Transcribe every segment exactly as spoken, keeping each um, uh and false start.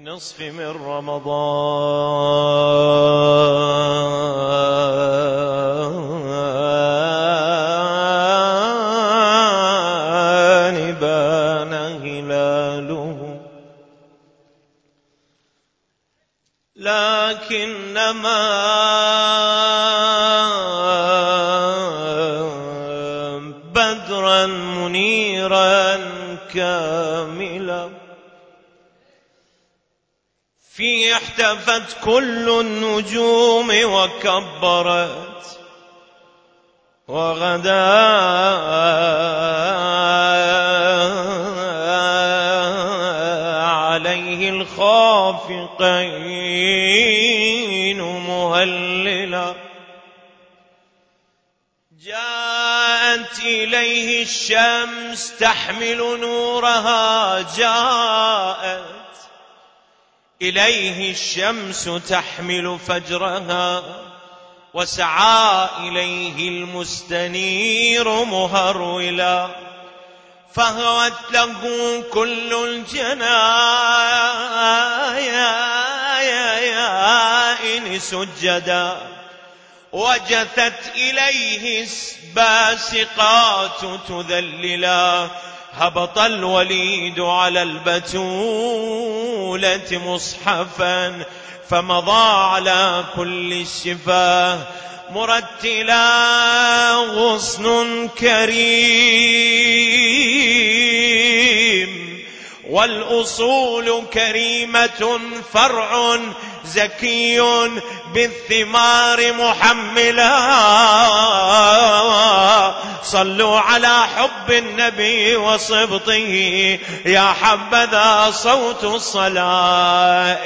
النصف من رمضان بان هلاله، لكنما بدرا منيرا كاملا فيه احتفت كل النجوم وكبرت، وغدا عليه الخافقين مهللا. جاءت إليه الشمس تحمل نورها، جاءت إليه الشمس تحمل فجرها، وسعى إليه المستنير مهرولا، فهوت له كل الجناين سجدا، وجثت إليه الباسقات تذللا. هبط الوليد على البتولة مصحفا، فمضى على كل الشفاه مرتلا. غصن كريم والأصول كريمة، فرع زكي بالثمار محملا. صلوا على حب النبي وصبطه، يا حبذا صوت الصلاة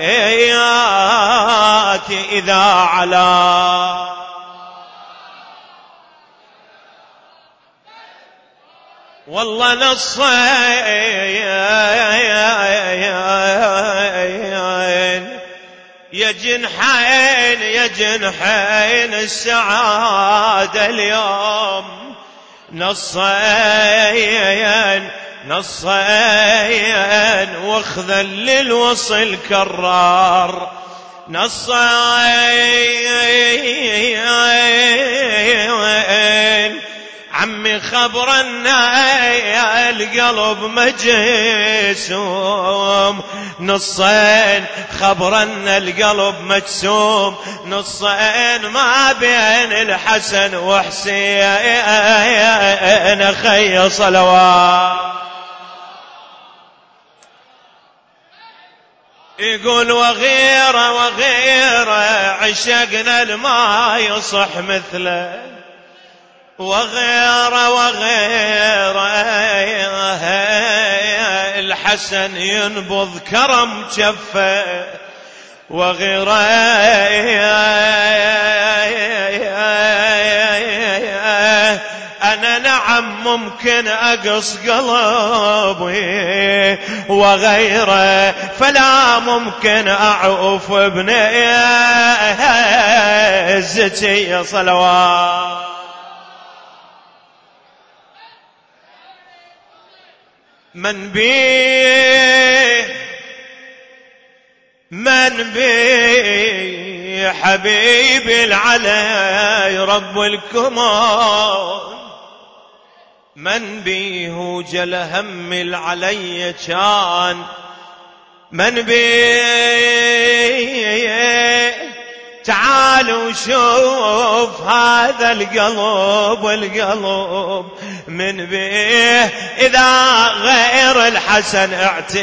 إذا علا. والله نصين يا جنحين يا جنحين السعادة اليوم، نصين نصين واخذل للوصل كرار، نصين عمي خبرنا القلب مجسوم، نصين خبرنا القلب مجسوم، نصين ما بين الحسن وحسين خي صلوات. يقول وغيره وغيره عشقنا الما يصح مثله، وغيره وغيره الحسن ينبض كرم جفه، وغيره أنا نعم ممكن أقص قلبي، وغيره فلا ممكن أعوف ابني الزكي صلوات. من بيه من بيه حبيبي العلي رب الكون، من بيه جل هم العلي كان، من بيه تعالوا شوف هذا القلب والقلب، من بيه إذا غير الحسن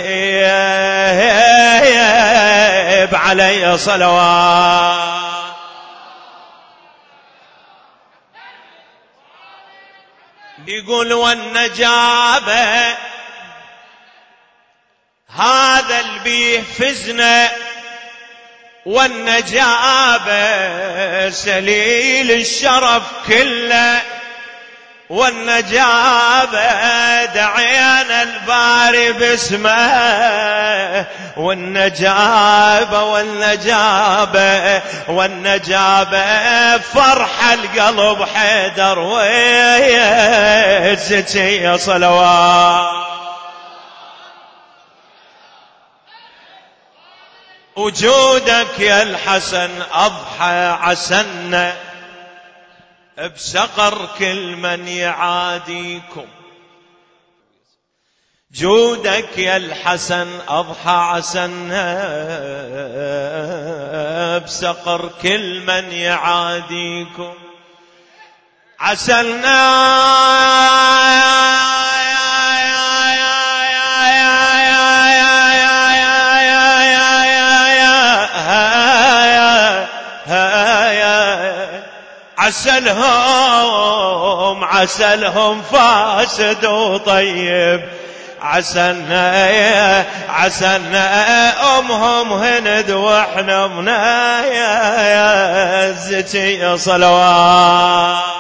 اعتيب علي صلوات. يقول والنجابة هذا البيه فزنا، والنجابة سليل الشرف كله، والنجابة دعينا الباري باسمه، والنجابة والنجابة والنجابة فرح القلب حيدر ويزكي صلوات. وجودك يا الحسن أضحى عسنا بسقر كل من يعاديكم. جودك يا الحسن أضحى عسنا بسقر كل من يعاديكم. عسلنا عسلهم عسلهم فاسد وطيب. عسلنا عسلنا أمهم هند واحنا منايا الزكي صلوات.